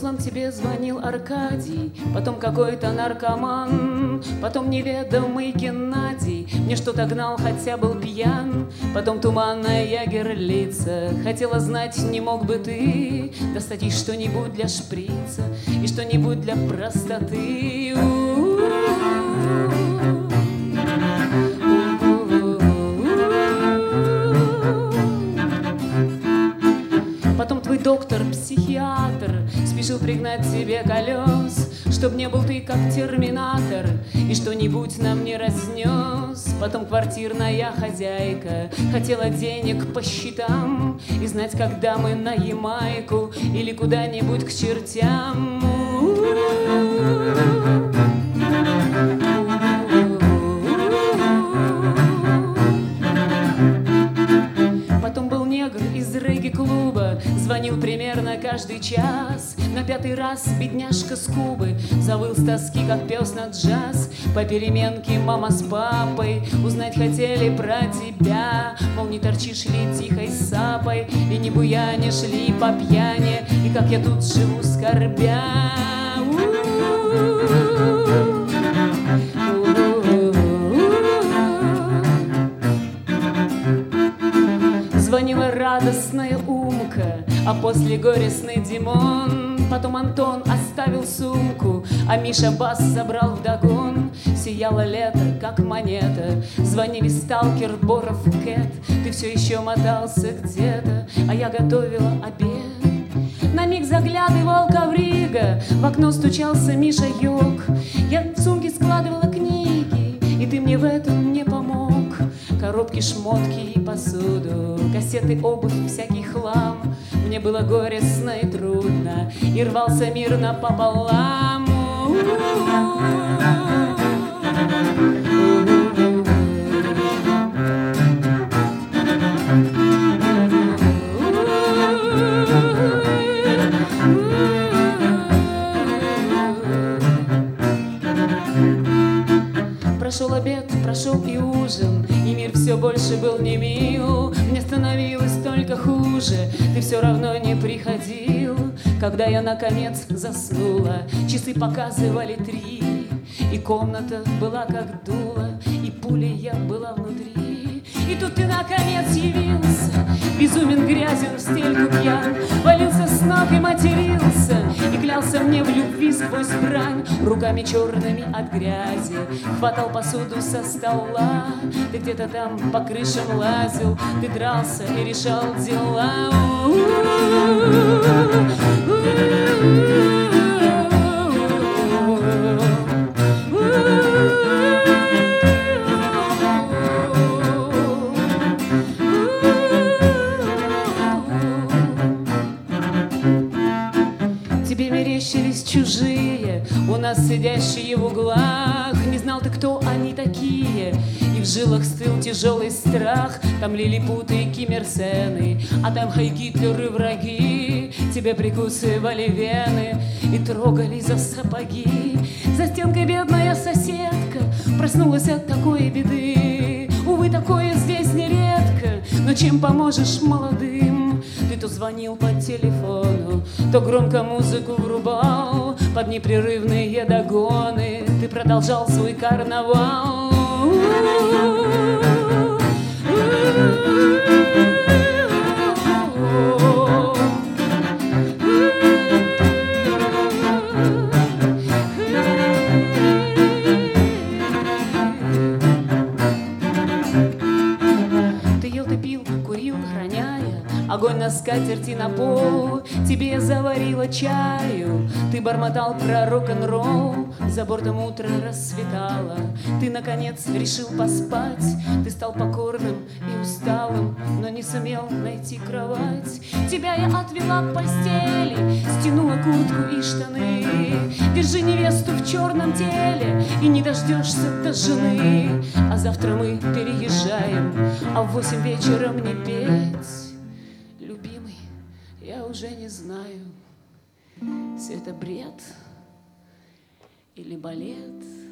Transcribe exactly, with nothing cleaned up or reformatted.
прошлом тебе звонил Аркадий, потом какой-то наркоман, потом неведомый Геннадий мне что-то гнал, хотя был пьян, потом туманная ягерлица. Хотела знать, не мог бы ты достать ей что-нибудь для шприца и что-нибудь для простоты. Потом твой доктор-психиатр спешил пригнать тебе колес, чтоб не был ты как терминатор и что-нибудь нам не разнес. Потом квартирная хозяйка хотела денег по счетам и знать, когда мы на Ямайку или куда-нибудь к чертям. Потом был негр из регги-клуба, звонил примерно каждый час. На пятый раз бедняжка с Кубы завыл с тоски, как пес на джаз. По переменке мама с папой узнать хотели про тебя, мол, не торчишь ли тихой сапой и не буянишь ли по пьяни, и как я тут живу скорбя. Звонила радостная Умка, а после горестный Димон. Потом Антон оставил сумку, а Миша бас забрал вдогон. Сияло лето, как монета, звонили сталкер, Боров, Кэт. Ты все еще мотался где-то, а я готовила обед. На миг заглядывал коврига, в окно стучался Миша Йог. Я в сумке складывала книги, и ты мне в этом не помог. Коробки, шмотки и посуду, кассеты, обувь, всякий хлам. Мне было горестно и трудно, и рвался мир напополам. Прошел обед, прошел и ужин, и мир все больше был не мил. Мне становилось только хуже, ты все равно не приходил. Когда я наконец заснула, часы показывали три, и комната была как дуло, и пулей я была внутри. И тут ты наконец явился, безумен, грязен, в стельку пьян, валился с ног и матерился, и клялся мне в любви сквозь брань. Руками черными от грязи хватал посуду со стола. Ты где-то там по крышам лазил, ты дрался и решал дела. Тебе мерещились чужие, у нас сидящие в углах. Не знал ты, кто они такие, и в жилах стыл тяжелый страх. Там лилипуты и киммерсены, а там хай-гитлеры враги. Тебе прикусывали вены и трогали за сапоги. За стенкой бедная соседка проснулась от такой беды. Увы, такое здесь нередко, но чем поможешь молодым? Ты то звонил по телефону, то громко музыку врубал под непрерывные догоны. Ты продолжал свой карнавал. Ты ел, ты пил, курил, роняя огонь на скатерти на пол. Тебе я заварила чаю, ты бормотал про рок-н-ролл. За бортом утро рассветало, ты наконец решил поспать. Ты стал покорным и усталым, но не сумел найти кровать. Тебя я отвела к постели, стянула куртку и штаны. Держи невесту в черном теле и не дождешься до жены. А завтра мы переезжаем, а в восемь вечера мне петь. Любимый, я уже не знаю, все это бред или балет.